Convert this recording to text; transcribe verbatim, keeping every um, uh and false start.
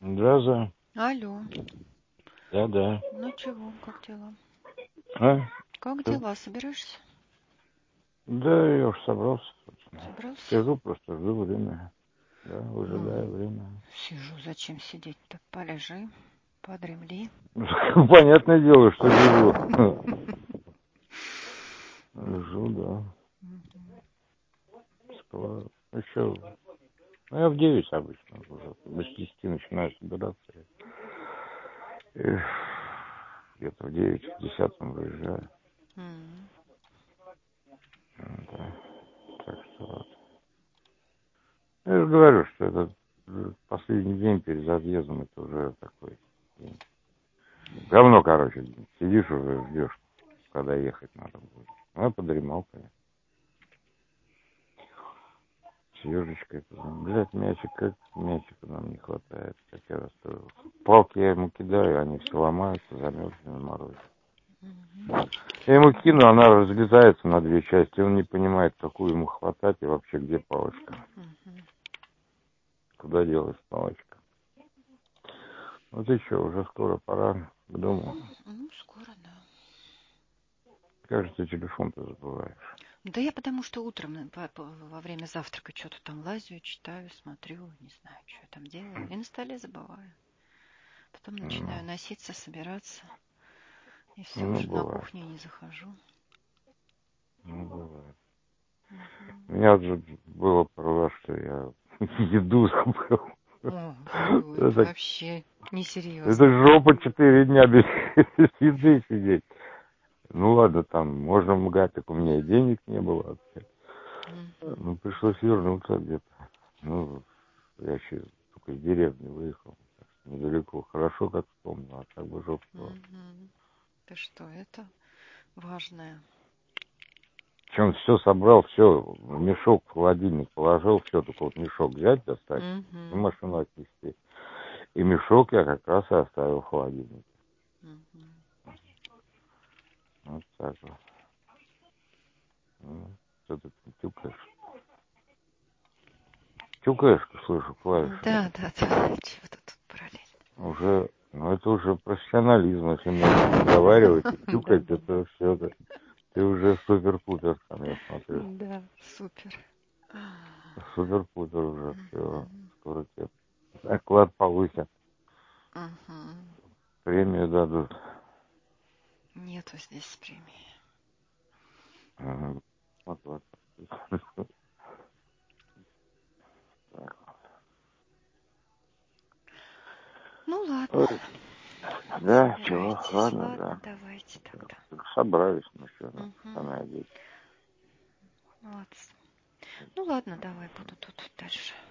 Да, да, Алло. да, да. Ну чего, как дела? А? Как Что? дела? Собираешься? Да, я уж собрался, собственно. Собрался? Сижу, просто жду время. Да, Ну, выжидаю время. сижу. Зачем сидеть-то? Полежи, подремли. Понятное дело, что лежу. Лежу, да. Скоро. Еще. Ну, я в девять обычно уже. Без десяти начинаю собираться. И где-то в девять, в десятом выезжаю. М. Да. Так что вот. Я же говорю, что это последний день перед отъездом, это уже такой день. Говно, короче. Сидишь уже, ждешь, когда ехать надо будет. Ну, я подремал, конечно. С ежечкой. Блядь, мячик, как мячика нам не хватает. Как я расстроился. Палки я ему кидаю, они все ломаются, замерзли на морозе. Я ему кину, она разлетается на две части. Он не понимает, какую ему хватать и вообще где палочка. Куда делась палочка. Ну ты что, уже скоро пора к дому. Ну, скоро, да. Кажется, телефон-то забываешь. Да я потому что утром э, по- по- во время завтрака что-то там лазю, читаю, смотрю, не знаю, что я там делаю. И на столе забываю. Потом Ну, начинаю носиться, собираться. И все, ну уже на бывает. кухню не захожу. Ну, бывает. Мгм. У меня же было пару раз, что я еду забыл. О, фу, это Это, вообще это несерьезно. жопа четыре дня без еды сидеть. Ну ладно, там можно мгать, так у меня и денег не было вообще. Мгм. Ну, пришлось вернуться где-то. Ну, я еще только из деревни выехал. Так что недалеко. Хорошо, как вспомнил, а так бы жопа была. Мгм. Ты что, это важное? Причем все собрал, все в мешок, в холодильник положил, все, только вот мешок взять, достать и Мгм. машину отнести. И мешок я как раз и оставил в холодильнике. Мгм. Вот так вот. Ну, что ты тюкаешь? Тюкаешь, слышу, клавиши. Да, да, да. Чего ты тут параллельно? Уже, ну это уже профессионализм, если можно разговаривать и Да, тюкать, да, да. это все, это, ты уже супер-пупер, там я смотрю. Да, супер. Супер-пупер уже, все, Мгм. скоро тебе оклад повысят, Мгм. премию дадут. Нету здесь премии. Ага. Вот, вот. Так. Ну ладно, Ой, да, чего, собирайтесь. ладно, Ладно, да. давайте тогда. Собрались мы все, Угу. самое одеть. Молодцы. Ну ладно, давай, буду тут дальше